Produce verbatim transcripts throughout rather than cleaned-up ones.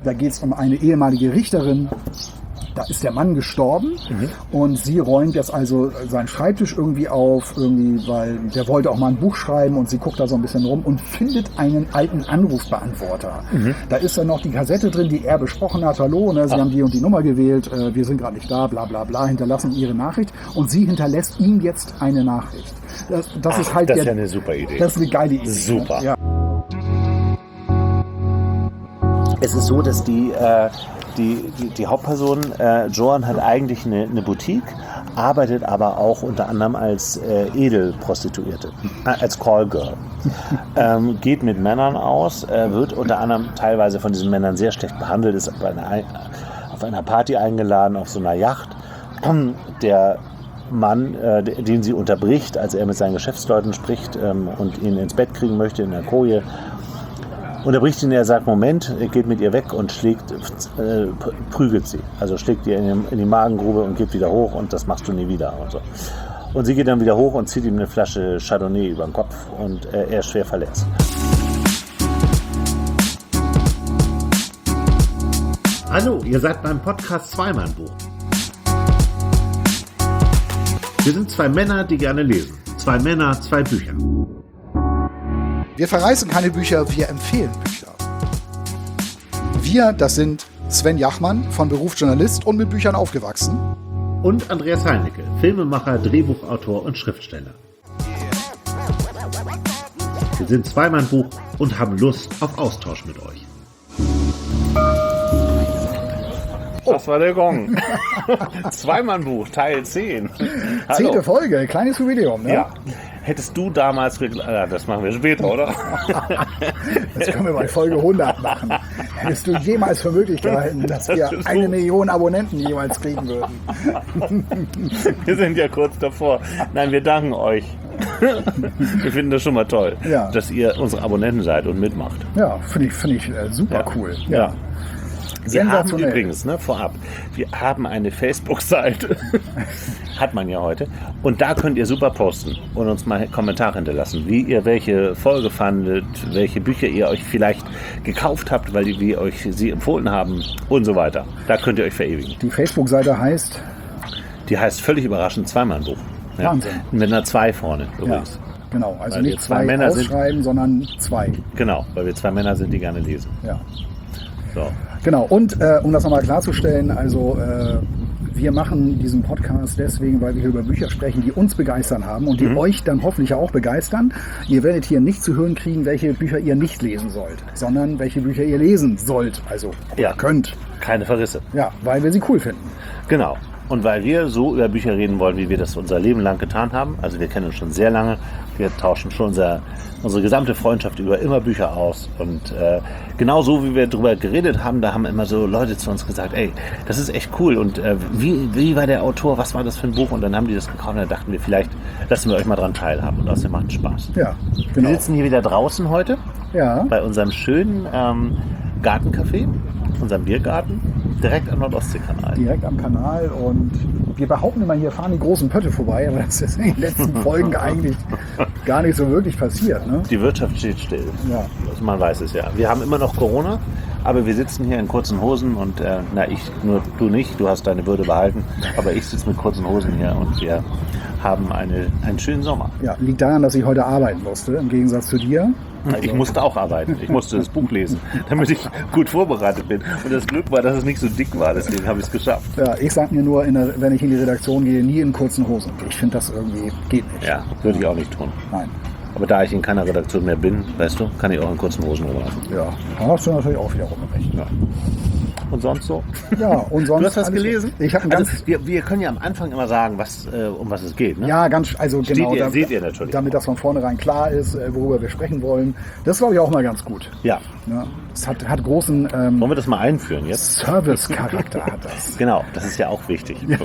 Da geht es um eine ehemalige Richterin. Da ist der Mann gestorben mhm. und sie räumt jetzt also seinen Schreibtisch irgendwie auf, irgendwie, weil der wollte auch mal ein Buch schreiben und sie guckt da so ein bisschen rum und findet einen alten Anrufbeantworter. Mhm. Da ist dann noch die Kassette drin, die er besprochen hat. Hallo, ne, Sie Ach. haben die und die Nummer gewählt, äh, wir sind gerade nicht da, bla bla bla, hinterlassen Ihre Nachricht und sie hinterlässt ihm jetzt eine Nachricht. Das, das Ach, ist halt das der, ist ja eine super Idee. Das ist eine geile Idee. Super. Ne? Ja. Es ist so, dass die, äh, die, die, die Hauptperson, äh, Joan, hat eigentlich eine, eine Boutique, arbeitet aber auch unter anderem als äh, Edelprostituierte, äh, als Callgirl. ähm, geht mit Männern aus, äh, wird unter anderem teilweise von diesen Männern sehr schlecht behandelt, ist auf einer, auf einer Party eingeladen, auf so einer Yacht. Der Mann, äh, den sie unterbricht, als er mit seinen Geschäftsleuten spricht ähm, und ihn ins Bett kriegen möchte in der Koje, unterbricht ihn, er sagt, Moment, er geht mit ihr weg und schlägt, äh, prügelt sie. Also schlägt ihr in, in die Magengrube und geht wieder hoch und das machst du nie wieder. Und, so. Und sie geht dann wieder hoch und zieht ihm eine Flasche Chardonnay über den Kopf und äh, er ist schwer verletzt. Hallo, ihr seid beim Podcast Zwei-Mann-Buch. Wir sind zwei Männer, die gerne lesen. Zwei Männer, zwei Bücher. Wir verreißen keine Bücher, wir empfehlen Bücher. Wir, das sind Sven Jachmann, von Beruf Journalist und mit Büchern aufgewachsen. Und Andreas Heinecke, Filmemacher, Drehbuchautor und Schriftsteller. Wir sind Zwei-Mann-Buch und haben Lust auf Austausch mit euch. Das war der Gong. Zwei-Mann-Buch, Teil zehn. Zehnte Hallo. Folge, kleines Jubiläum, ne? Ja. Hättest du damals... Ja, das machen wir später, oder? Das können wir bei Folge hundert machen. Hättest du jemals für möglich gehalten, dass wir eine Million Abonnenten jemals kriegen würden? Wir sind ja kurz davor. Nein, wir danken euch. Wir finden das schon mal toll, ja. dass ihr unsere Abonnenten seid und mitmacht. Ja, finde ich, find ich äh, super ja. cool. Ja. ja. Wir haben Sensationell. übrigens, ne, vorab, wir haben eine Facebook-Seite, hat man ja heute, und da könnt ihr super posten und uns mal Kommentare hinterlassen, wie ihr welche Folge fandet, welche Bücher ihr euch vielleicht gekauft habt, weil wir euch sie empfohlen haben und so weiter. Da könnt ihr euch verewigen. Die Facebook-Seite heißt? Die heißt völlig überraschend Zwei-Mann-Buch. Ja, Wahnsinn. Mit einer zwei vorne übrigens. Ja, genau, also weil nicht zwei, zwei Männer ausschreiben, sind, sondern zwei. Genau, weil wir zwei Männer sind, die gerne lesen. Ja. So. Genau, und äh, um das nochmal klarzustellen, also äh, wir machen diesen Podcast deswegen, weil wir hier über Bücher sprechen, die uns begeistern haben und die mhm. euch dann hoffentlich auch begeistern. Ihr werdet hier nicht zu hören kriegen, welche Bücher ihr nicht lesen sollt, sondern welche Bücher ihr lesen sollt, also ja. könnt. Keine Verrisse. Ja, weil wir sie cool finden. Genau. Und weil wir so über Bücher reden wollen, wie wir das unser Leben lang getan haben, also wir kennen uns schon sehr lange, wir tauschen schon unser, unsere gesamte Freundschaft über immer Bücher aus und äh, genau so wie wir darüber geredet haben, da haben immer so Leute zu uns gesagt, ey, das ist echt cool und äh, wie, wie war der Autor, was war das für ein Buch und dann haben die das gekauft und dann dachten wir, vielleicht lassen wir euch mal dran teilhaben und außerdem macht es Spaß. Ja, genau. Wir sitzen hier wieder draußen heute, ja. bei unserem schönen ähm, Gartencafé, unserem Biergarten, direkt am Nordostseekanal. Direkt am Kanal und wir behaupten immer, hier fahren die großen Pötte vorbei, aber das ist in den letzten Folgen eigentlich gar nicht so wirklich passiert. Ne? Die Wirtschaft steht still. Ja. Also man weiß es ja. Wir haben immer noch Corona, aber wir sitzen hier in kurzen Hosen und äh, na ich, nur du nicht, du hast deine Würde behalten, aber ich sitze mit kurzen Hosen hier und wir haben eine, einen schönen Sommer. Ja, liegt daran, dass ich heute arbeiten musste, im Gegensatz zu dir. Also. Ich musste auch arbeiten. Ich musste das Buch lesen, damit ich gut vorbereitet bin. Und das Glück war, dass es nicht so dick war. Deswegen habe ich es geschafft. Ja, ich sag mir nur, in der, wenn ich in die Redaktion gehe, nie in kurzen Hosen. Ich finde, das irgendwie geht nicht. Ja, würde ich auch nicht tun. Nein. Aber da ich in keiner Redaktion mehr bin, weißt du, kann ich auch in kurzen Hosen rumlaufen. Ja, da hast du natürlich auch wiederum recht. Ja. Und sonst so? Ja, und sonst. Du hast was gelesen? Ich habe ganz. Also, wir, wir können ja am Anfang immer sagen, was, äh, um was es geht. Ne? Ja, ganz. Also Steht genau. Ihr, da, seht ihr natürlich. Damit das von vornherein klar ist, äh, worüber wir sprechen wollen. Das ist, glaube ich, auch mal ganz gut. Ja. Ja, es hat, hat großen ähm, Wollen wir das mal einführen jetzt? Service-Charakter hat das. Genau, das ist ja auch wichtig. Ja.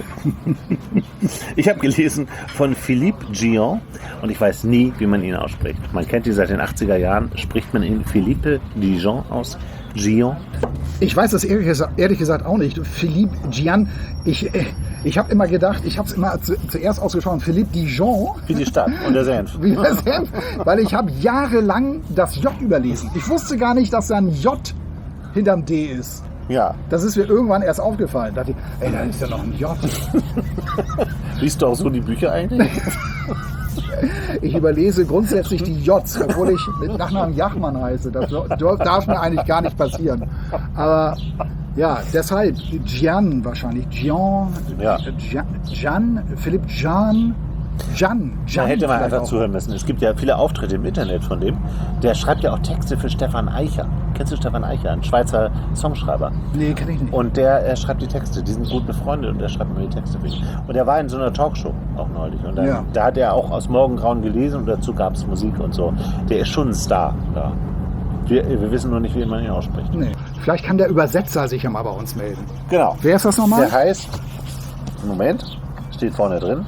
Ich habe gelesen von Philippe Gion und ich weiß nie, wie man ihn ausspricht. Man kennt ihn seit den achtziger Jahren. Spricht man ihn Philippe Gion aus? Gion? Ich weiß das ehrlich gesagt, ehrlich gesagt auch nicht. Philippe Gian. Ich, ich habe immer gedacht, ich habe es immer zu, zuerst ausgesprochen, Philippe Dijon. Wie die Stadt und der Senf. Wie der Senf, weil ich habe jahrelang das J überlesen. Ich wusste gar nicht, dass da ein J hinterm D ist. Ja. Das ist mir irgendwann erst aufgefallen. Da dachte ich, ey, da ist ja noch ein J. Liest du auch so die Bücher eigentlich? Ich überlese grundsätzlich die Js, obwohl ich mit Nachnamen Jachmann heiße. Das darf mir eigentlich gar nicht passieren. Aber ja, deshalb Gian wahrscheinlich. Gian, Ja. Gian, Gian Philipp Gian, Gian, Da Gian hätte man vielleicht einfach auch. zuhören müssen. Es gibt ja viele Auftritte im Internet von dem. Der schreibt ja auch Texte für Stefan Eicher. Kennst du Stefan Eicher, ein Schweizer Songschreiber? Nee, kenn ich nicht. Und der er schreibt die Texte. Die sind gut befreundet und der schreibt mir die Texte für ihn. Und er war in so einer Talkshow auch neulich. Und dann, Ja. da hat er auch aus Morgengrauen gelesen und dazu gab es Musik und so. Der ist schon ein Star da. Wir, wir wissen nur nicht, wie man ihn ausspricht. Nee. Vielleicht kann der Übersetzer sich ja mal bei uns melden. Genau. Wer ist das nochmal? Der heißt, Moment, steht vorne drin,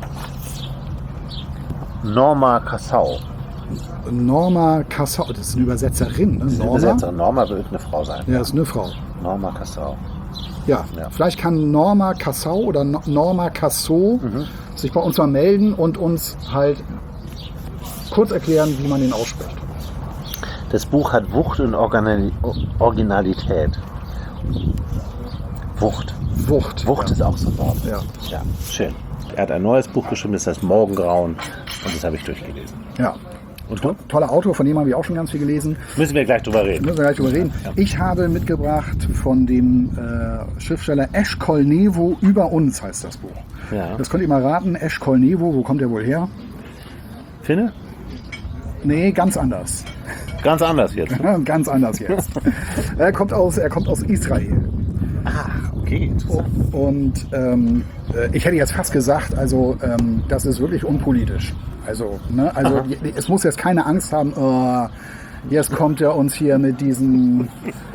Norma Cassau. Norma Cassau. Das ist eine Übersetzerin. Ne? Die Norma? Übersetzerin. Norma wird eine Frau sein. Ja, das ist eine Frau. Norma Cassau. Ja, Ja. vielleicht kann Norma Cassau oder No- Norma Cassau sich bei uns mal melden und uns halt kurz erklären, wie man den ausspricht. Das Buch hat Wucht und Organi- Originalität. Wucht. Wucht. Wucht ist auch so ein Wort. Ja. Ja, schön. Er hat ein neues Buch geschrieben, das heißt Morgengrauen. Und das habe ich durchgelesen. Ja. Und du? Toller Autor, von dem habe ich auch schon ganz viel gelesen. Müssen wir gleich drüber reden. Müssen wir gleich drüber reden. Ich habe mitgebracht von dem äh, Schriftsteller Eshkol Nevo, Über uns heißt das Buch. Ja. Das könnt ihr mal raten. Eshkol Nevo, wo kommt der wohl her? Finne? Nee, ganz anders. Ganz anders jetzt. Ganz anders jetzt. er, kommt aus, er kommt aus Israel. Ach, okay, interessant. Und ähm, äh, ich hätte jetzt fast gesagt, also ähm, das ist wirklich unpolitisch. Also, ne, also Aha. es muss jetzt keine Angst haben, oh, jetzt kommt er uns hier mit diesem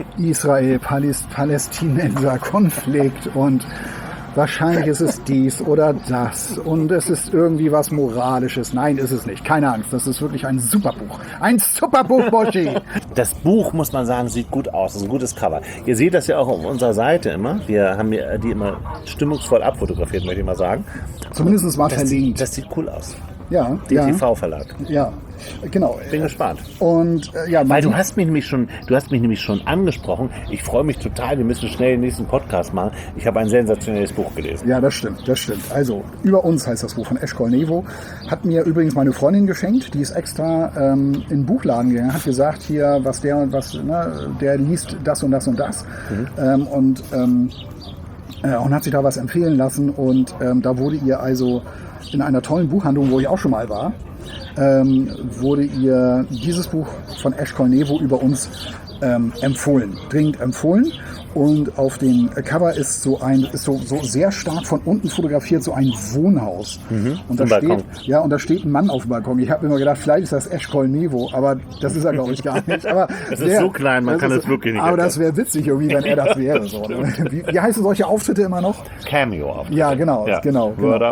Israel-Palästinenser-Konflikt und wahrscheinlich ist es dies oder das und es ist irgendwie was Moralisches. Nein, ist es nicht. Keine Angst, das ist wirklich ein super Buch. Ein super Buch, Boschi! Das Buch, muss man sagen, sieht gut aus. Das ist ein gutes Cover. Ihr seht das ja auch auf unserer Seite immer. Wir haben ja die immer stimmungsvoll abfotografiert, möchte ich mal sagen. Zumindest mal Das, verlinkt. sieht- das sieht cool aus. Ja, ja, D T V-Verlag. ja, genau. Bin gespannt. Und äh, ja, man Weil du sieht- hast mich nämlich schon, du hast mich nämlich schon angesprochen. Ich freue mich total. Wir müssen schnell den nächsten Podcast machen. Ich habe ein sensationelles Buch gelesen. Ja, das stimmt, das stimmt. Also, Über uns heißt das Buch von Eshkol Nevo. Hat mir übrigens meine Freundin geschenkt. Die ist extra ähm, in den Buchladen gegangen, hat gesagt, hier, was der und was, ne, der liest das und das und das. Ähm, und, ähm, äh, und hat sich da was empfehlen lassen. Und ähm, da wurde ihr also in einer tollen Buchhandlung, wo ich auch schon mal war, ähm, wurde ihr dieses Buch von Eshkol Nevo Über uns ähm, empfohlen, dringend empfohlen. Und auf dem Cover ist so ein, ist so, so sehr stark von unten fotografiert, so ein Wohnhaus. Und da Ein Balkon. steht, ja, und da steht ein Mann auf dem Balkon. Ich habe immer gedacht, vielleicht ist das Eshkol Nevo, aber das ist er, glaube ich, gar nicht. Aber Es ist so klein, man das kann ist- es wirklich nicht Aber erkennen. das wäre witzig irgendwie, wenn er das wäre. So, ne? wie, wie heißen solche Auftritte immer noch? Cameo auf. Ja, genau, genau, genau. Word up.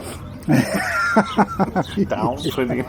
Down for the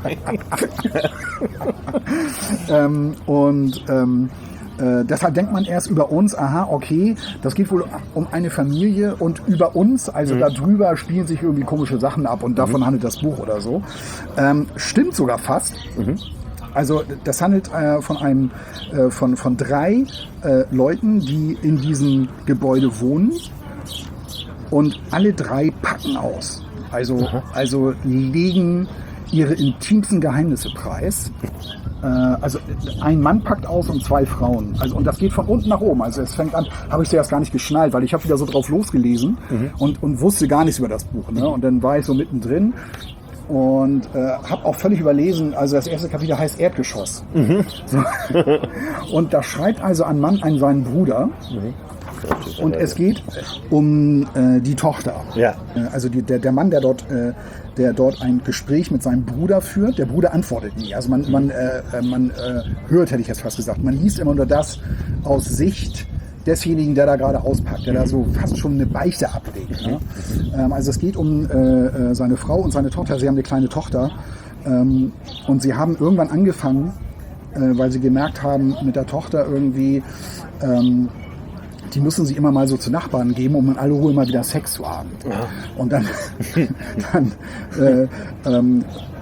Ähm, und ähm, äh, deshalb denkt man erst über uns, aha, okay, das geht wohl um eine Familie und über uns, also Mhm. darüber spielen sich irgendwie komische Sachen ab und davon handelt das Buch oder so. Ähm, stimmt sogar fast. Mhm. Also das handelt äh, von einem äh, von, von drei äh, Leuten, die in diesem Gebäude wohnen und alle drei packen aus. Also, also legen ihre intimsten Geheimnisse preis. Äh, also ein Mann packt aus und zwei Frauen. Also, und das geht von unten nach oben. Also es fängt an, habe ich zuerst gar nicht geschnallt, weil ich habe wieder so drauf losgelesen und, und wusste gar nichts über das Buch. Ne? Und dann war ich so mittendrin und äh, habe auch völlig überlesen, also das erste Kapitel heißt Erdgeschoss. So. Und da schreibt also ein Mann an seinen Bruder. Und es geht um äh, die Tochter. Ja. Äh, also die, der, der Mann, der dort, äh, der dort ein Gespräch mit seinem Bruder führt, der Bruder antwortet nie. Also man, man, äh, man äh, hört, hätte ich jetzt fast gesagt, man liest immer nur das aus Sicht desjenigen, der da gerade auspackt, der da so fast schon eine Beichte ablegt. Ne? Ähm, also es geht um äh, äh, seine Frau und seine Tochter. Sie haben eine kleine Tochter ähm, und sie haben irgendwann angefangen, äh, weil sie gemerkt haben, mit der Tochter irgendwie ähm, die müssen sie immer mal so zu Nachbarn geben, um in aller Ruhe mal wieder Sex zu haben. Und dann, dann äh, ähm,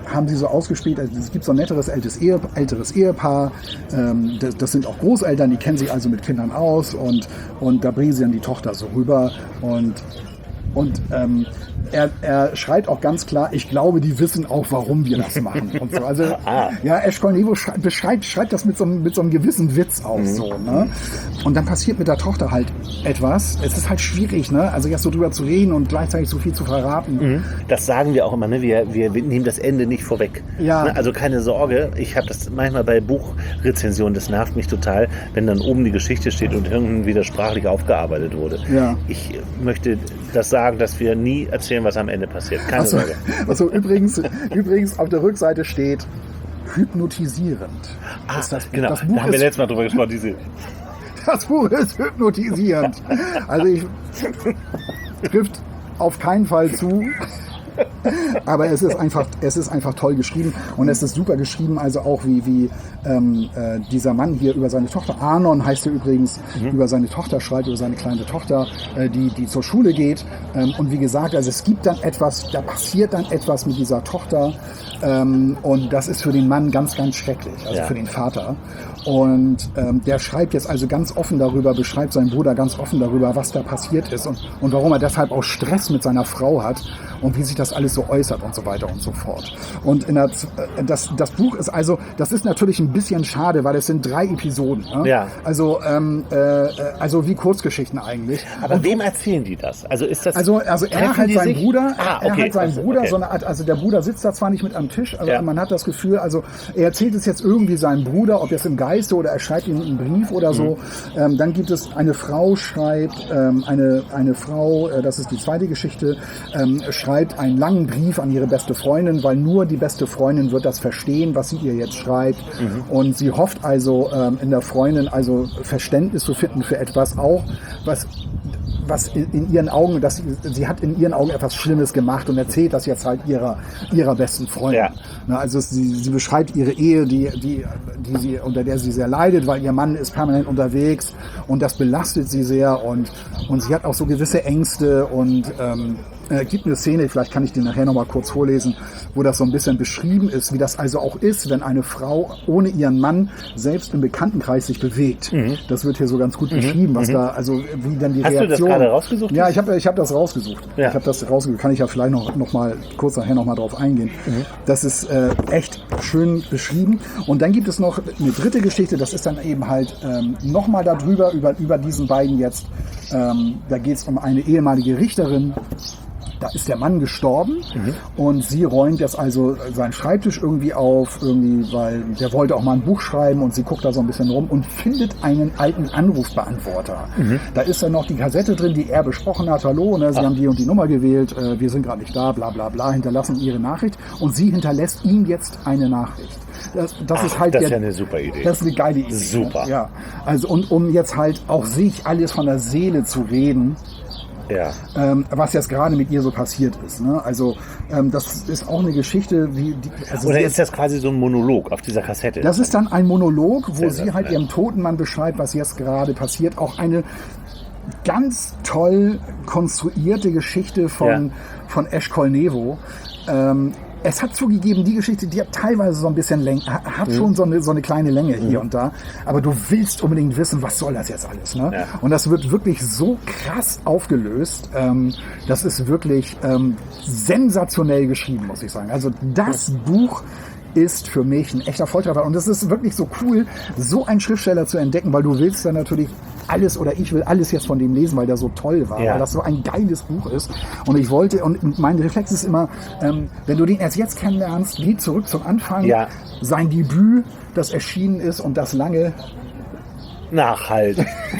haben sie so ausgespielt, also es gibt so ein netteres älteres, Ehe, älteres Ehepaar, ähm, das, das sind auch Großeltern, die kennen sich also mit Kindern aus und, und da bringen sie dann die Tochter so rüber und, und ähm, Er, er schreibt auch ganz klar, ich glaube, die wissen auch, warum wir das machen. Und so. Also, ah. ja, Ashcol-Nevo beschreibt, schreibt das mit so, einem, mit so einem gewissen Witz auch mhm. so. Ne? Und dann passiert mit der Tochter halt etwas. Es ist halt schwierig, ne? Also jetzt so drüber zu reden und gleichzeitig so viel zu verraten. Mhm. Das sagen wir auch immer, ne? Wir, wir, wir nehmen das Ende nicht vorweg. Ja. Ne? Also keine Sorge, ich habe das manchmal bei Buchrezensionen, das nervt mich total, wenn dann oben die Geschichte steht und irgendwann wieder sprachlich aufgearbeitet wurde. Ja. Ich möchte das sagen, dass wir nie erzählen, was am Ende passiert. Keine also, Sorge. Also übrigens, übrigens auf der Rückseite steht hypnotisierend. Ah, das, das, genau, das Buch da haben wir ist, letztes Mal drüber gesprochen. Diese das Buch ist hypnotisierend. Also ich trifft auf keinen Fall zu. Aber es ist einfach, es ist einfach toll geschrieben und es ist super geschrieben, also auch wie, wie ähm, äh, dieser Mann hier über seine Tochter, Arnon heißt er übrigens, mhm. über seine Tochter schreibt, über seine kleine Tochter, äh, die, die zur Schule geht. Ähm, und wie gesagt, also es gibt dann etwas, da passiert dann etwas mit dieser Tochter ähm, und das ist für den Mann ganz, ganz schrecklich, also ja. für den Vater. Und ähm, der schreibt jetzt also ganz offen darüber, beschreibt seinen Bruder ganz offen darüber, was da passiert ist und, und warum er deshalb auch Stress mit seiner Frau hat und wie sich das alles so äußert und so weiter und so fort. Und in der, das, das Buch ist also, das ist natürlich ein bisschen schade, weil es sind drei Episoden. Ne? Ja. Also, ähm, äh, also wie Kurzgeschichten eigentlich. Aber und wem erzählen die das? Also ist das? Also, also er hat seinen Bruder, ah, okay. er hat seinen also, Bruder, okay. so eine Art, also der Bruder sitzt da zwar nicht mit am Tisch, aber ja. man hat das Gefühl, also er erzählt es jetzt irgendwie seinem Bruder, ob jetzt im Geiste oder er schreibt ihm einen Brief oder so. Mhm. Ähm, dann gibt es eine Frau schreibt, ähm, eine eine Frau, äh, das ist die zweite Geschichte, ähm, schreibt einen langen Brief an ihre beste Freundin, weil nur die beste Freundin wird das verstehen, was sie ihr jetzt schreibt. Mhm. Und sie hofft also ähm, in der Freundin also Verständnis zu finden für etwas auch, was was in, in ihren Augen, dass sie, sie hat in ihren Augen etwas Schlimmes gemacht und erzählt das jetzt halt ihrer ihrer besten Freundin. Ja. Na, also sie, sie beschreibt ihre Ehe, die die die sie unter der sie sehr leidet, weil ihr Mann ist permanent unterwegs und das belastet sie sehr und und sie hat auch so gewisse Ängste und ähm, äh, gibt eine Szene, vielleicht kann ich die nachher noch mal kurz vorlesen, wo das so ein bisschen beschrieben ist, wie das also auch ist, wenn eine Frau ohne ihren Mann selbst im Bekanntenkreis sich bewegt. Mhm. Das wird hier so ganz gut mhm. beschrieben, was mhm. da, also wie dann die Hast Reaktion... Hast du das gerade rausgesucht? Ja, ich habe ich hab das rausgesucht. Ja. Ich habe das rausgesucht, kann ich ja vielleicht noch, noch mal kurz nachher noch mal drauf eingehen. Mhm. Das ist äh, echt schön beschrieben. Und dann gibt es noch eine dritte Geschichte, das ist dann eben halt ähm, noch mal darüber, über, über diesen beiden jetzt. Ähm, da geht es um eine ehemalige Richterin. Da ist der Mann gestorben mhm. und sie räumt jetzt also seinen Schreibtisch irgendwie auf, irgendwie, weil der wollte auch mal ein Buch schreiben und sie guckt da so ein bisschen rum und findet einen alten Anrufbeantworter. Mhm. Da ist dann noch die Kassette drin, die er besprochen hat. Hallo, ne, Sie Ach. haben die und die Nummer gewählt, äh, wir sind gerade nicht da, bla bla bla, hinterlassen ihre Nachricht und sie hinterlässt ihm jetzt eine Nachricht. Das, das Ach, ist halt das der, ist ja eine super Idee. Das ist eine geile Idee. Super. Ne? Ja. Also und um jetzt halt auch sich alles von der Seele zu reden. Ja. Ähm, was jetzt gerade mit ihr so passiert ist. Ne? Also ähm, das ist auch eine Geschichte, wie die, also oder ist das quasi so ein Monolog auf dieser Kassette? Das ist dann ein Monolog, wo sie halt nett. ihrem toten Mann beschreibt, was jetzt gerade passiert. Auch eine ganz toll konstruierte Geschichte von, ja. von Ashcol-Nevo. Ähm, Es hat zugegeben, die Geschichte, die hat teilweise so ein bisschen Länge, hat schon so eine, so eine kleine Länge hier mhm. und da. Aber du willst unbedingt wissen, was soll das jetzt alles, ne? Ja. Und das wird wirklich so krass aufgelöst. Ähm, das ist wirklich ähm, sensationell geschrieben, muss ich sagen. Also das mhm. Buch ist für mich ein echter Volltreffer. Und es ist wirklich so cool, so einen Schriftsteller zu entdecken, weil du willst dann natürlich alles oder ich will alles jetzt von dem lesen, weil der so toll war, ja. weil das so ein geiles Buch ist. Und ich wollte, und mein Reflex ist immer, ähm, wenn du den erst jetzt kennenlernst, geh zurück zum Anfang, ja. sein Debüt, das erschienen ist und das lange Nachhalt.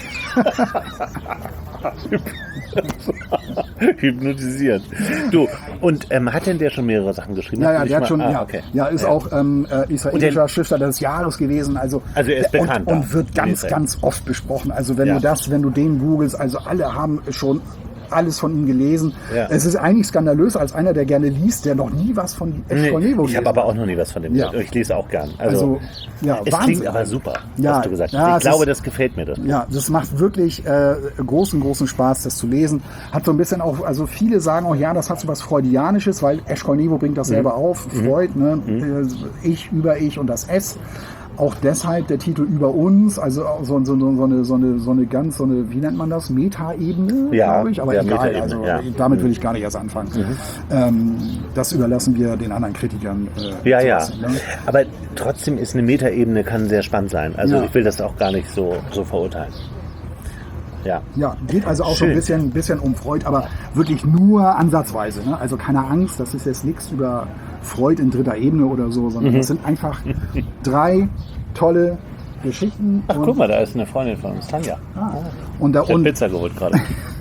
Hypnotisiert. Du, und ähm, hat denn der schon mehrere Sachen geschrieben? Ja, ja, der hat schon, ah, ja, okay. ja, ist ja. auch ähm, äh, israelischer der, Schriftsteller des Jahres gewesen. Also, also er ist bekannt. Und, und wird ganz, ganz oft besprochen. Also wenn ja. du das, wenn du den googelst, also alle haben schon alles von ihm gelesen. Ja. Es ist eigentlich skandalös als einer, der gerne liest, der noch nie was von Escornevo nee, ich habe aber auch noch nie was von dem ja. gehört. Ich lese auch gern. Also, also ja, es Wahnsinn. klingt aber super, ja, hast du gesagt. ja, ich glaube, ist, das gefällt mir. Das. Ja, das macht wirklich äh, großen, großen Spaß, das zu lesen. Hat so ein bisschen auch, also viele sagen auch, ja, das hat so was Freudianisches, weil Escornevo bringt das mhm. selber auf. Mhm. Freud, ne? Mhm. Ich, über ich und das S. Auch deshalb der Titel über uns, also so, so, so, eine, so, eine, so eine ganz, so eine, wie nennt man das? Metaebene, ja, glaube ich. Aber ja, egal, also ja. damit will ich gar nicht erst anfangen. Mhm. Ähm, das überlassen wir den anderen Kritikern. Äh, ja, ja. Lassen, ne? Aber trotzdem ist eine Metaebene, kann sehr spannend sein. Also ja. ich will das auch gar nicht so, so verurteilen. Ja. Ja, geht also auch Schön. so ein bisschen, ein bisschen um Freud, aber wirklich nur ansatzweise. Ne? Also keine Angst, das ist jetzt nichts über Freud in dritter Ebene oder so, sondern Mhm. das sind einfach drei tolle Geschichten. Ach, und, guck mal, da ist eine Freundin von uns, Tanja. Ah, und da Ich habe und Pizza geholt gerade.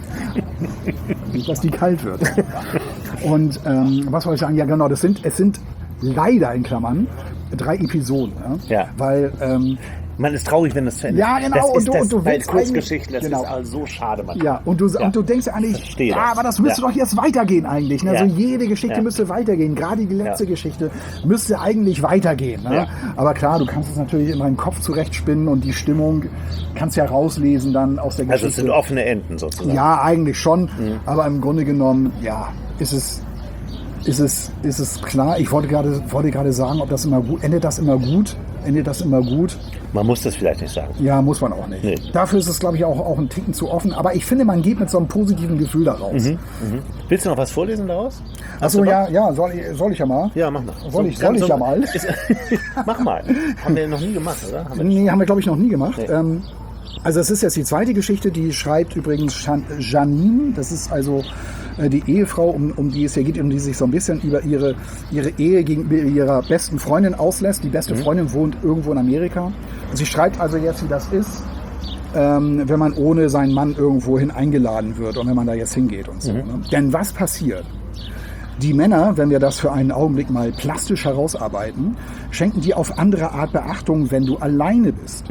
nicht, dass die kalt wird. Und ähm, was soll ich sagen? Ja, genau, das sind, es sind leider in Klammern drei Episoden. Ja? Ja. Weil ähm, Man ist traurig, wenn das zu Ende ist. Ja, genau, Das und ist du- das und du bei willst Kurzgeschichten, das eigentlich- ist genau. also so schade manchmal. ja, und du, Ja. und du denkst eigentlich, verstehe ja, das. aber das müsste Ja. doch jetzt weitergehen eigentlich. Ne? Ja. Also jede Geschichte Ja. müsste weitergehen. Gerade die letzte Ja. Geschichte müsste eigentlich weitergehen. Ne? Ja. Aber klar, du kannst es natürlich in deinem Kopf zurechtspinnen und die Stimmung kannst ja rauslesen dann aus der Also es Geschichte. sind offene Enden sozusagen. Ja, eigentlich schon. Aber im Grunde genommen, ja, ist es, ist es, ist es klar. Ich wollte gerade, wollte gerade sagen, ob das immer gut, endet das immer gut? Endet das immer gut? Man muss das vielleicht nicht sagen. Ja, muss man auch nicht. Nee. Dafür ist es, glaube ich, auch, auch ein Ticken zu offen. Aber ich finde, man geht mit so einem positiven Gefühl da raus. Mhm. Willst du noch was vorlesen daraus? Hast Achso, du noch? ja, ja, soll ich, soll ich ja mal? Ja, mach mal. Soll ich- soll ganz ich ja mal? Ist, mach mal. Haben wir noch nie gemacht, oder? Haben wir Nee, haben wir, glaube ich, noch nie gemacht. Nee. Ähm, also es ist jetzt die zweite Geschichte, die schreibt übrigens Jan- Janine. Das ist also äh, die Ehefrau, um, um die es hier geht, um die sich so ein bisschen über ihre, ihre Ehe gegenüber ihrer besten Freundin auslässt. Die beste Freundin wohnt irgendwo in Amerika. Und sie schreibt also jetzt, wie das ist, ähm, wenn man ohne seinen Mann irgendwohin eingeladen wird und wenn man da jetzt hingeht und so. Ne? Denn was passiert? Die Männer, wenn wir das für einen Augenblick mal plastisch herausarbeiten, schenken dir auf andere Art Beachtung, wenn du alleine bist.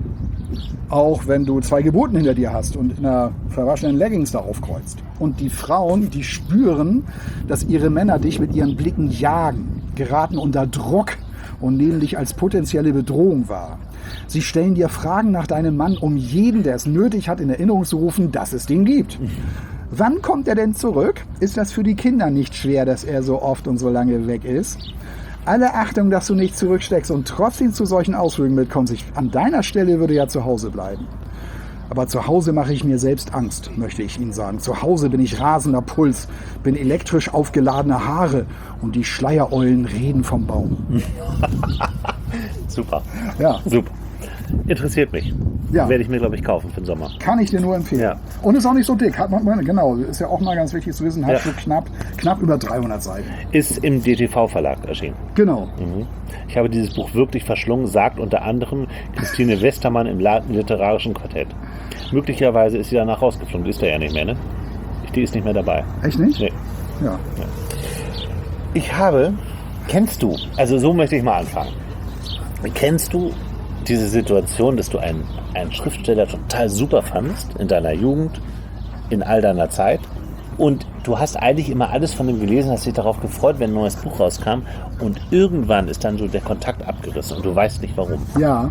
Auch wenn du zwei Geburten hinter dir hast und in einer verwaschenen Leggings da aufkreuzt. Und die Frauen, die spüren, dass ihre Männer dich mit ihren Blicken jagen, geraten unter Druck und nehmen dich als potenzielle Bedrohung wahr. Sie stellen dir Fragen nach deinem Mann, um jeden, der es nötig hat, in Erinnerung zu rufen, dass es den gibt. Wann kommt er denn zurück? Ist das für die Kinder nicht schwer, dass er so oft und so lange weg ist? Alle Achtung, dass du nicht zurücksteckst und trotzdem zu solchen Ausflügen mitkommst. Ich an deiner Stelle würde ja zu Hause bleiben. Aber zu Hause mache ich mir selbst Angst, möchte ich Ihnen sagen. Zu Hause bin ich rasender Puls, bin elektrisch aufgeladene Haare und die Schleiereulen reden vom Baum. Super. Ja. Super. Interessiert mich. Ja. Werde ich mir, glaube ich, kaufen für den Sommer. Kann ich dir nur empfehlen. Ja. Und ist auch nicht so dick. Hat man, genau, ist ja auch mal ganz wichtig zu wissen, hat Ja. so knapp, knapp über dreihundert Seiten. Ist im D T V-Verlag erschienen. Genau. Mhm. Ich habe dieses Buch wirklich verschlungen, sagt unter anderem Christine Westermann im La- literarischen Quartett. Möglicherweise ist sie danach rausgeflogen. Die ist da ja nicht mehr, ne? Die ist nicht mehr dabei. Echt nicht? Nee. Ja. Ich habe, kennst du, also so möchte ich mal anfangen. Kennst du diese Situation, dass du einen, einen Schriftsteller total super fandst in deiner Jugend, in all deiner Zeit und du hast eigentlich immer alles von ihm gelesen, hast dich darauf gefreut, wenn ein neues Buch rauskam und irgendwann ist dann so der Kontakt abgerissen und du weißt nicht warum. Ja,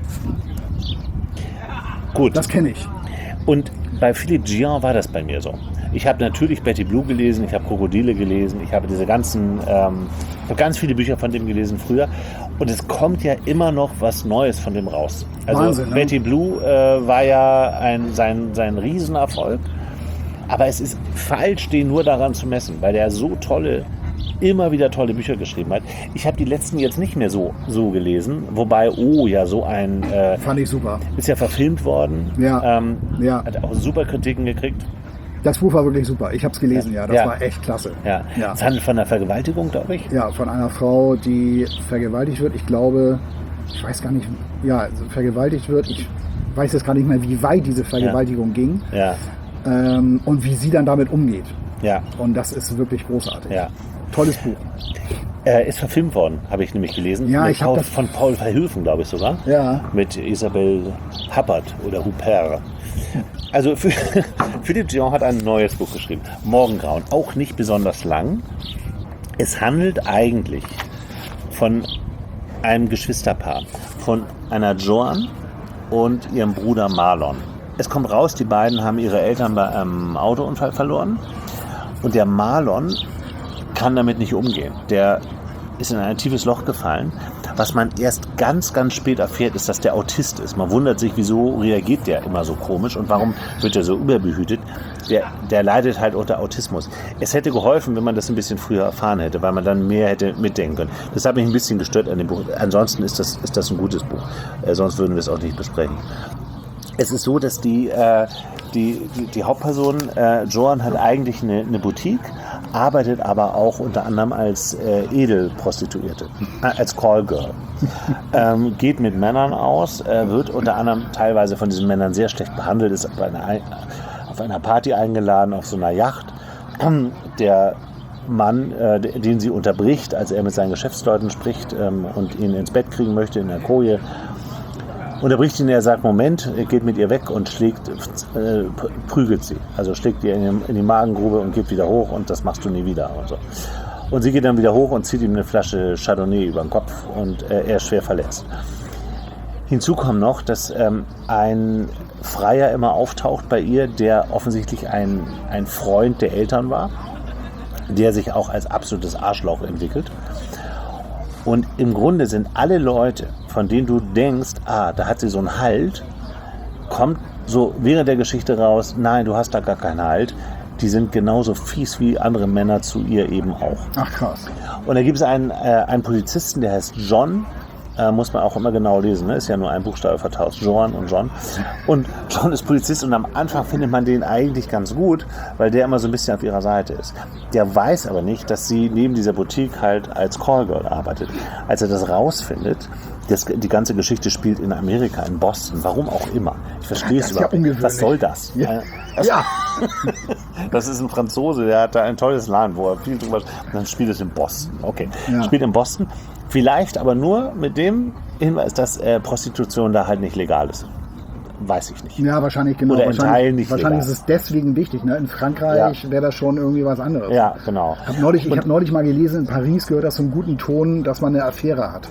Gut. das kenne ich. Und bei Philippe Gian war das bei mir so. Ich habe natürlich Betty Blue gelesen, ich habe Krokodile gelesen, ich habe diese ganzen, ähm, ich habe ganz viele Bücher von dem gelesen früher. Und es kommt ja immer noch was Neues von dem raus. Also Wahnsinn, ne? Betty Blue äh, war ja ein, sein, sein Riesenerfolg. Aber es ist falsch, den nur daran zu messen, weil der so tolle, immer wieder tolle Bücher geschrieben hat. Ich habe die letzten jetzt nicht mehr so, so gelesen. Wobei, oh ja, so ein... Äh, Fand ich super. ist ja verfilmt worden. Ja. Ähm, Ja. Hat auch super Kritiken gekriegt. Das Buch war wirklich super. Ich habe es gelesen, ja. Das Ja. war echt klasse. Ja. Ja. Es handelt von einer Vergewaltigung, glaube ich. Ja, von einer Frau, die vergewaltigt wird. Ich glaube, ich weiß gar nicht, ja, vergewaltigt wird. Ich weiß jetzt gar nicht mehr, wie weit diese Vergewaltigung ging Ja. ähm, und wie sie dann damit umgeht. Ja. Und das ist wirklich großartig. Ja. Tolles Buch. Äh, ist verfilmt worden, habe ich nämlich gelesen. Ja, Mit ich habe Paul, das von Paul Verhoeven, glaube ich sogar. Ja. Mit Isabel Huppert oder Huppert. Also für, Philippe Dion hat ein neues Buch geschrieben, Morgengrauen, auch nicht besonders lang. Es handelt eigentlich von einem Geschwisterpaar, von einer Joan und ihrem Bruder Marlon. Es kommt raus, die beiden haben ihre Eltern bei einem Autounfall verloren und der Marlon kann damit nicht umgehen. Der ist in ein tiefes Loch gefallen. Was man erst ganz, ganz spät erfährt, ist, dass der Autist ist. Man wundert sich, wieso reagiert der immer so komisch und warum wird er so überbehütet. Der, der leidet halt unter Autismus. Es hätte geholfen, wenn man das ein bisschen früher erfahren hätte, weil man dann mehr hätte mitdenken können. Das hat mich ein bisschen gestört an dem Buch. Ansonsten ist das, ist das ein gutes Buch. Äh, sonst würden wir es auch nicht besprechen. Es ist so, dass die, äh, die, die, die Hauptperson, äh, Joan, hat eigentlich eine, eine Boutique, arbeitet aber auch unter anderem als äh, Edelprostituierte, äh, als Callgirl. Ähm, geht mit Männern aus, äh, wird unter anderem teilweise von diesen Männern sehr schlecht behandelt, ist auf einer, auf einer Party eingeladen, auf so einer Yacht. Der Mann, äh, den sie unterbricht, als er mit seinen Geschäftsleuten spricht ähm, und ihn ins Bett kriegen möchte in der Koje, unterbricht ihn, er sagt, Moment, er geht mit ihr weg und schlägt, äh, prügelt sie. Also schlägt ihr in die, in die Magengrube und geht wieder hoch und das machst du nie wieder. Und, so. Und sie geht dann wieder hoch und zieht ihm eine Flasche Chardonnay über den Kopf und äh, er ist schwer verletzt. Hinzu kommt noch, dass ähm, ein Freier immer auftaucht bei ihr, der offensichtlich ein, ein Freund der Eltern war, der sich auch als absolutes Arschloch entwickelt. Und im Grunde sind alle Leute, von denen du denkst, ah, da hat sie so einen Halt, kommt so während der Geschichte raus, nein, du hast da gar keinen Halt. Die sind genauso fies wie andere Männer zu ihr eben auch. Ach krass. Und da gibt es einen, äh, einen Polizisten, der heißt John, äh, muss man auch immer genau lesen, ne? Ist ja nur ein Buchstabe vertauscht, Joan und John. Und John ist Polizist und am Anfang findet man den eigentlich ganz gut, weil der immer so ein bisschen auf ihrer Seite ist. Der weiß aber nicht, dass sie neben dieser Boutique halt als Callgirl arbeitet. Als er das rausfindet, das, die ganze Geschichte spielt in Amerika, in Boston, warum auch immer. Ich verstehe es überhaupt nicht. Was soll das? Ja. Das, ja. Das ist ein Franzose, der hat da ein tolles Land, wo er viel drüber... Und dann spielt es in Boston. Okay, Ja. spielt in Boston. Vielleicht aber nur mit dem Hinweis, dass äh, Prostitution da halt nicht legal ist. Weiß ich nicht. Ja, wahrscheinlich genau. Oder in Teilen wahrscheinlich nicht wahrscheinlich legal. ist es deswegen wichtig. Ne? In Frankreich Ja. wäre das schon irgendwie was anderes. Ja, genau. Ich habe neulich, ich hab neulich mal gelesen, in Paris gehört das zum guten Ton, dass man eine Affäre hat.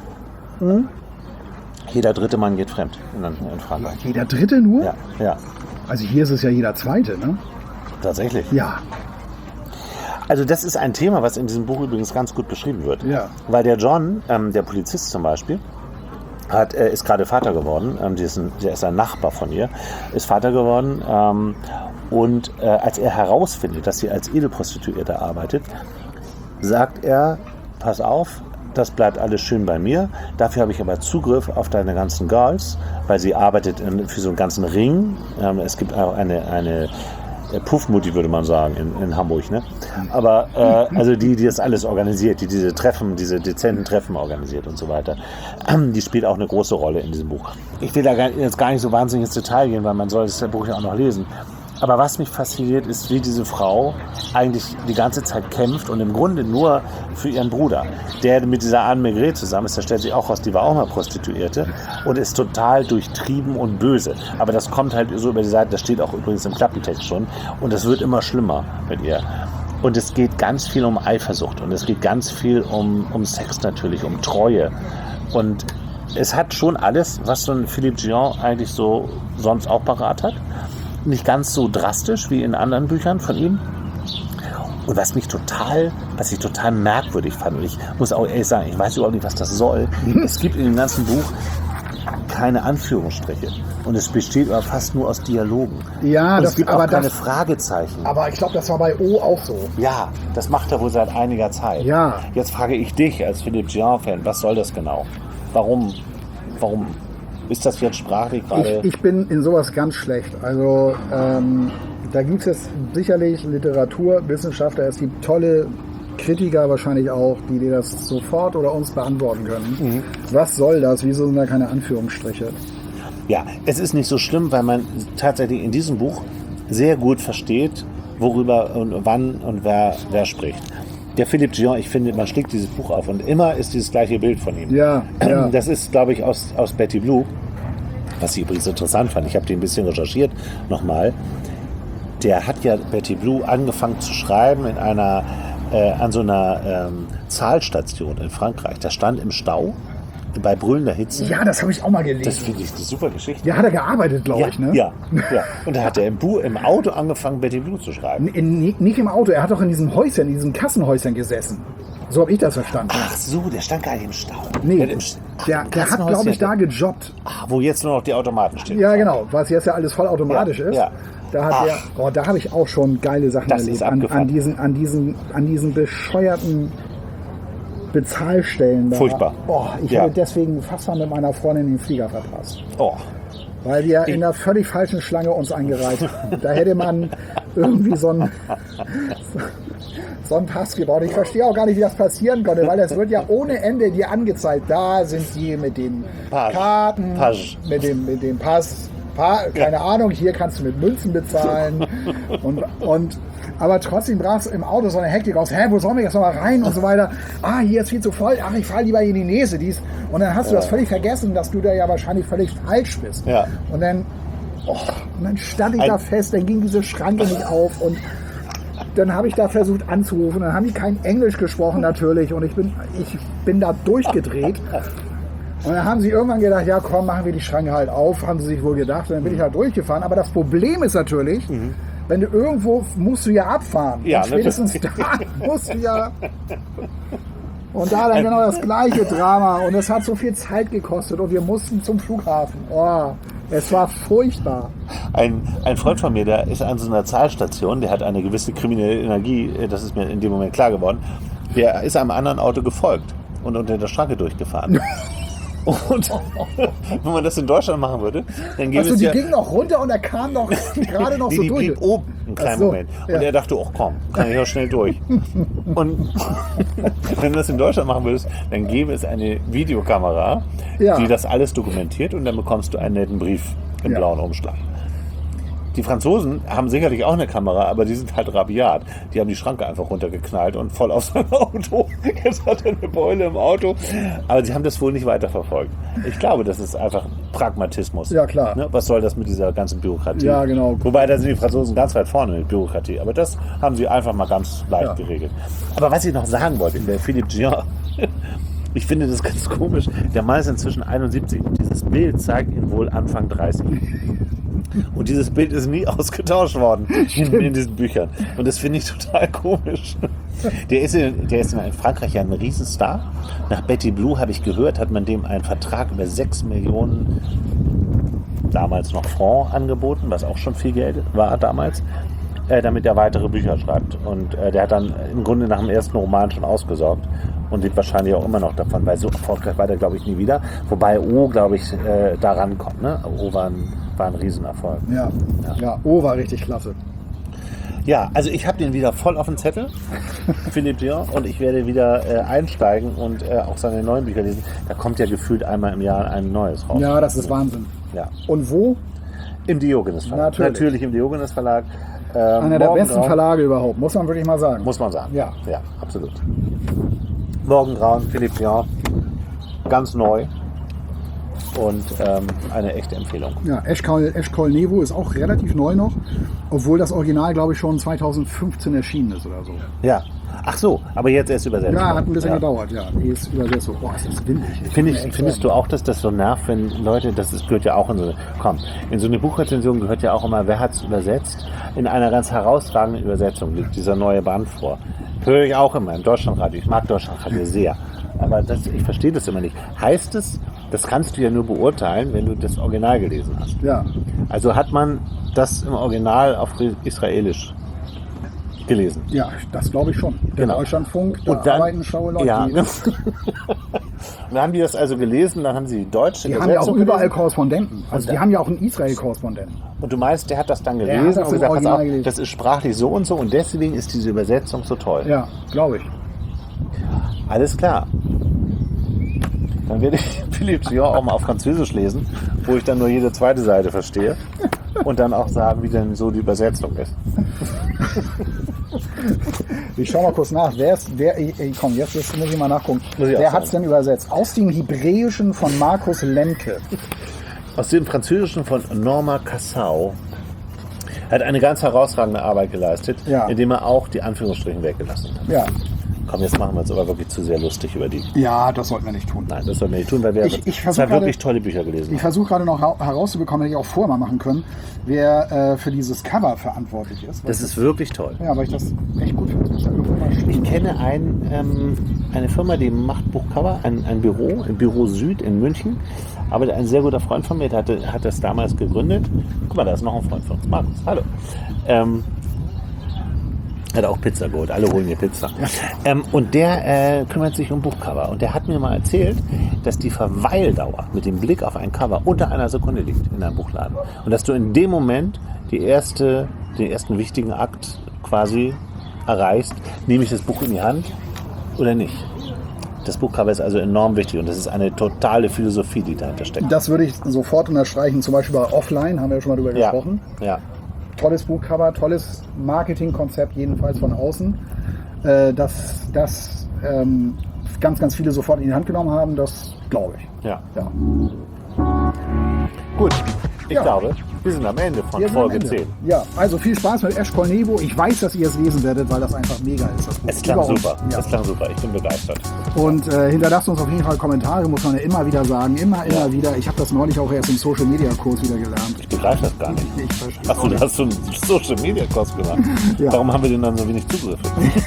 Jeder dritte Mann geht fremd in, in Frankreich. Jeder Dritte nur? Ja, ja, Also hier ist es ja jeder Zweite, ne? tatsächlich. Ja. Also das ist ein Thema, was in diesem Buch übrigens ganz gut beschrieben wird. Ja. Weil der John, ähm, der Polizist zum Beispiel, hat, äh, ist gerade Vater geworden. Ähm, der, ist ein, der ist ein Nachbar von ihr, ist Vater geworden. Ähm, und äh, als er herausfindet, dass sie als Edelprostituierte arbeitet, sagt er, pass auf, das bleibt alles schön bei mir. Dafür habe ich aber Zugriff auf deine ganzen Girls, weil sie arbeitet in, für so einen ganzen Ring. Ähm, es gibt auch eine, eine Puffmutti, würde man sagen, in, in Hamburg. Ne? Aber äh, also die, die das alles organisiert, die diese Treffen, diese dezenten Treffen organisiert und so weiter, ähm, die spielt auch eine große Rolle in diesem Buch. Ich will da gar, jetzt gar nicht so wahnsinnig ins Detail gehen, weil man soll das Buch ja auch noch lesen. Aber was mich fasziniert, ist, wie diese Frau eigentlich die ganze Zeit kämpft und im Grunde nur für ihren Bruder, der mit dieser Anne Maigret zusammen ist. Da stellt sich auch raus, die war auch mal Prostituierte und ist total durchtrieben und böse. Aber das kommt halt so über die Seite, das steht auch übrigens im Klappentext schon. Und das wird immer schlimmer mit ihr. Und es geht ganz viel um Eifersucht und es geht ganz viel um, um Sex natürlich, um Treue. Und es hat schon alles, was so ein Philippe Dion eigentlich so sonst auch parat hat. Nicht ganz so drastisch wie in anderen Büchern von ihm. Und was mich total, was ich total merkwürdig fand, und ich muss auch ehrlich sagen, ich weiß überhaupt nicht, was das soll. Es gibt in dem ganzen Buch keine Anführungsstriche. Und es besteht aber fast nur aus Dialogen. Ja, und das, es gibt aber auch keine das, Fragezeichen. aber ich glaube, das war bei O auch so. Ja, das macht er wohl seit einiger Zeit. Ja. Jetzt frage ich dich als Philippe Dion-Fan, was soll das genau? Warum, warum ist das jetzt sprachlich gerade? Ich, ich bin in sowas ganz schlecht. Also ähm, da gibt es sicherlich Literaturwissenschaftler, es gibt tolle Kritiker wahrscheinlich auch, die dir das sofort oder uns beantworten können. Mhm. Was soll das? Wieso sind da keine Anführungsstriche? Ja, es ist nicht so schlimm, weil man tatsächlich in diesem Buch sehr gut versteht, worüber und wann und wer, wer spricht. Der Philippe Gion, ich finde, man schlägt dieses Buch auf und immer ist dieses gleiche Bild von ihm. Ja, ja. Das ist, glaube ich, aus, aus Betty Blue, was ich übrigens interessant fand. Ich habe den ein bisschen recherchiert nochmal. Der hat ja Betty Blue angefangen zu schreiben in einer, äh, an so einer ähm, Zahlstation in Frankreich. Da stand im Stau bei brüllender Hitze. Ja, das habe ich auch mal gelesen. Das finde ich eine super Geschichte. Ja, hat er gearbeitet, glaube Ja, ich, ne? ja, ja. Und da hat er im, Bu im Auto angefangen, Betty Blue zu schreiben. In, in, nicht im Auto, er hat doch in diesem Häuschen, in diesem Kassenhäuschen gesessen. So habe ich das verstanden. Ach so, der stand gar nicht im Stau. Nee, Der, im, ach, der, im der hat, Kassenhäuschen, glaube ich, da der- gejobbt. Ah, wo jetzt nur noch die Automaten stehen. Ja, genau, was jetzt ja alles vollautomatisch Ja, ist. ja. Da hat Ach. der, oh, da habe ich auch schon geile Sachen Das erlebt. ist An, abgefahren. an, diesen, an, diesen, an diesen bescheuerten Bezahlstellen da. Furchtbar. Oh, ich Ja. hätte deswegen fast mal mit meiner Freundin den Flieger verpasst. Oh. Weil wir in der völlig falschen Schlange uns eingereiht haben. Da hätte man irgendwie so ein, so ein Pass gebraucht. Ich verstehe auch gar nicht, wie das passieren konnte, weil das wird ja ohne Ende dir angezeigt. Da sind sie mit den Pass. Karten, Pass. mit dem, mit dem Pass. Pa keine Ahnung, hier kannst du mit Münzen bezahlen. Und, und, aber trotzdem brach es im Auto so eine Hektik aus. Hä, wo sollen wir jetzt nochmal rein und so weiter? Ah, hier ist viel zu voll. Ach, ich fahre lieber in die Nese. Dies. Und dann hast du das völlig vergessen, dass du da ja wahrscheinlich völlig falsch bist. Ja. Und dann, oh, und dann stand ich Ein- da fest, dann ging diese Schranke nicht auf und dann habe ich da versucht anzurufen. Dann haben die kein Englisch gesprochen natürlich und ich bin, ich bin da durchgedreht. Und dann haben sie irgendwann gedacht, ja komm, machen wir die Schranke halt auf, haben sie sich wohl gedacht. Und dann bin ich halt durchgefahren. Aber das Problem ist natürlich, wenn du irgendwo, musst du ja abfahren. Ja, und spätestens da musst du ja... Und da dann genau das gleiche Drama. Und es hat so viel Zeit gekostet und wir mussten zum Flughafen. Oh, es war furchtbar. Ein, ein Freund von mir, der ist an so einer Zahlstation, der hat eine gewisse kriminelle Energie, das ist mir in dem Moment klar geworden, der ist einem anderen Auto gefolgt und unter der Schranke durchgefahren. Und wenn man das in Deutschland machen würde, dann gäbe Also es die ja... ging noch runter und er kam doch gerade noch die, so die durch. blieb oben einen kleinen Ach so, Moment. Und ja. er dachte, ach komm, kann ich auch schnell durch. Und wenn du das in Deutschland machen würdest, dann gäbe es eine Videokamera, Ja. die das alles dokumentiert und dann bekommst du einen netten Brief im Ja. blauen Umschlag. Die Franzosen haben sicherlich auch eine Kamera, aber die sind halt rabiat. Die haben die Schranke einfach runtergeknallt und voll auf sein Auto. Jetzt hat er eine Beule im Auto. Aber sie haben das wohl nicht weiterverfolgt. Ich glaube, das ist einfach Pragmatismus. Ja, klar. Ne? Was soll das mit dieser ganzen Bürokratie? Ja, genau. Wobei, da sind die Franzosen ganz weit vorne mit Bürokratie. Aber das haben sie einfach mal ganz leicht Ja. geregelt. Aber was ich noch sagen wollte, der Philippe Gion, ich finde das ganz komisch. Der Mann ist inzwischen einundsiebzig und dieses Bild zeigt ihn wohl Anfang dreißig. Und dieses Bild ist nie ausgetauscht worden in, in diesen Büchern. Und das finde ich total komisch. Der ist, in, der ist in Frankreich ja ein Riesenstar. Nach Betty Blue, habe ich gehört, hat man dem einen Vertrag über sechs Millionen damals noch Francs angeboten, was auch schon viel Geld war damals, äh, damit er weitere Bücher schreibt. Und äh, der hat dann im Grunde nach dem ersten Roman schon ausgesorgt und lebt wahrscheinlich auch immer noch davon, weil so erfolgreich war der, glaube ich, nie wieder. Wobei O, glaube ich, äh, da rankommt. Ne? O war ein, war ein Riesenerfolg. Ja, ja, oh, war richtig klasse. Ja, also ich habe den wieder voll auf dem Zettel, Philippe Gion, und ich werde wieder äh, einsteigen und äh, auch seine neuen Bücher lesen. Da kommt ja gefühlt einmal im Jahr ein neues raus. Ja, das ist Wahnsinn. Ja. Und wo? Im Diogenes Verlag. Natürlich. Natürlich im Diogenes Verlag. Ähm, Einer der besten Morgengrauen, Verlage überhaupt, muss man wirklich mal sagen. muss man sagen. Ja. Ja, absolut. Morgengrauen, Philippe Gion, ganz neu und ähm, eine echte Empfehlung. Ja, Eschkol, Eschkol Nevo ist auch relativ neu noch, obwohl das Original, glaube ich, schon zweitausendfünfzehn erschienen ist oder so. Ja. Ach so, aber jetzt erst übersetzt. Ja, hat ein bisschen ja. gedauert, ja. Die ist übersetzt so. Boah, ist das windig. Find ich, findest du auch, dass das so nervt, wenn Leute, das ist, gehört ja auch in so eine, komm, in so eine Buchrezension gehört ja auch immer, wer hat es übersetzt? In einer ganz herausragenden Übersetzung liegt dieser neue Band vor. Höre ich auch immer im Deutschlandradio. Ich mag Deutschlandradio sehr. Aber das, ich verstehe das immer nicht. Heißt es, das kannst du ja nur beurteilen, wenn du das Original gelesen hast. Ja, Also hat man das im Original auf Israelisch gelesen. ja, das glaube ich schon. Der Genau. Deutschlandfunk, da Und dann- arbeiten schlaue Leute. Ja. Die, Und dann haben die das also gelesen, dann haben sie die deutsche die haben ja auch Übersetzung überall gelesen. Korrespondenten. Also die dann- haben ja auch einen Israel-Korrespondenten. Und du meinst, der hat das dann hat gelesen das und im gesagt, pass Original auf, gelesen. das ist sprachlich so und so und deswegen ist diese Übersetzung so toll. Ja, glaube ich. Alles klar. Dann werde ich Philippe Gion auch mal auf Französisch lesen, wo ich dann nur jede zweite Seite verstehe und dann auch sagen, wie denn so die Übersetzung ist. Ich schau mal kurz nach. Wer ist, wer, ey, ey, komm, jetzt, jetzt muss ich mal nachgucken. Muss ich auch Wer hat es sagen. denn übersetzt? Aus dem Hebräischen von Markus Lemke. Aus dem Französischen von Norma Cassau. Er hat eine ganz herausragende Arbeit geleistet, Ja. indem er auch die Anführungsstrichen weggelassen hat. Ja. Komm, jetzt machen wir uns aber wirklich zu sehr lustig über die. Ja, das sollten wir nicht tun. Nein, das sollten wir nicht tun, weil wir Ich- ich versuch zwei gerade- wirklich tolle Bücher gelesen Ich haben. versuche gerade noch hau- herauszubekommen, hätte ich auch vorher mal machen können, wer äh, für dieses Cover verantwortlich ist. Das ist wirklich toll. Ja, weil ich das echt gut finde. Das muss ja irgendwo mal stehen. Ich kenne ein, ähm, eine Firma, die macht Buchcover, ein, ein Büro, im Büro Süd in München. Aber ein sehr guter Freund von mir der hatte, hat das damals gegründet. Guck mal, da ist noch ein Freund von uns, Markus. Hallo. Ähm, hat auch Pizza geholt. Alle holen hier Pizza. Ähm, und der äh, kümmert sich um Buchcover. Und der hat mir mal erzählt, dass die Verweildauer mit dem Blick auf ein Cover unter einer Sekunde liegt in einem Buchladen. Und dass du in dem Moment die erste, den ersten wichtigen Akt quasi erreichst, nehme ich das Buch in die Hand oder nicht. Das Buchcover ist also enorm wichtig und das ist eine totale Philosophie, die dahinter steckt. Das würde ich sofort unterstreichen. Zum Beispiel bei Offline, haben wir ja schon mal drüber Ja, gesprochen. ja. Tolles Buchcover, tolles Marketingkonzept, jedenfalls von außen. Äh, dass das ähm, ganz, ganz viele sofort in die Hand genommen haben, das glaube ich. Ja. Ja. Gut, ich Ja. glaube, wir sind am Ende von Wir sind am Folge Ende. zehn. Ja, also viel Spaß mit Eschkol Nebo. Ich weiß, dass ihr es lesen werdet, weil das einfach mega ist. Das Buch. Es klang Über uns. super. Ja. Es klang super. Ich bin begeistert. Und äh, hinterlasst uns auf jeden Fall Kommentare, muss man ja immer wieder sagen. Immer, immer Ja. wieder. Ich habe das neulich auch erst im Social Media Kurs wieder gelernt. Ich begreife das gar nicht. Ich verstehe Achso, du hast so einen Social Media Kurs gemacht. Ja. Warum haben wir denn dann so wenig Zugriffe?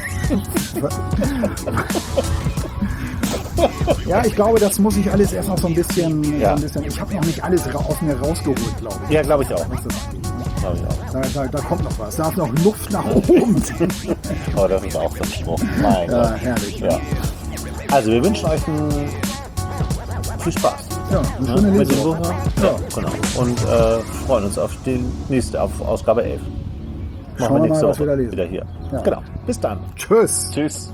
Ja, ich glaube, das muss ich alles erst noch so ein bisschen. Ja. So ein bisschen ich habe noch nicht alles ra- aus mir rausgeholt, glaube ich. Ja, glaube ich auch. Was das angeht. Glaube ich auch. Da, da, da kommt noch was. Da ist noch Luft nach oben. Oh, das ist auch so ein Spruch. Mein Ja, Gott. herrlich. Ja. Also, wir wünschen euch einen viel Spaß. Ja, eine schöne Mit dem Lesung. Buch. Ja. Ja, genau. Und äh, freuen uns auf die nächste, auf Ausgabe elf. Machen Schauen wir wir nächste mal, was Woche wir da lesen. wieder hier. Ja. Genau. Bis dann. Tschüss. Tschüss.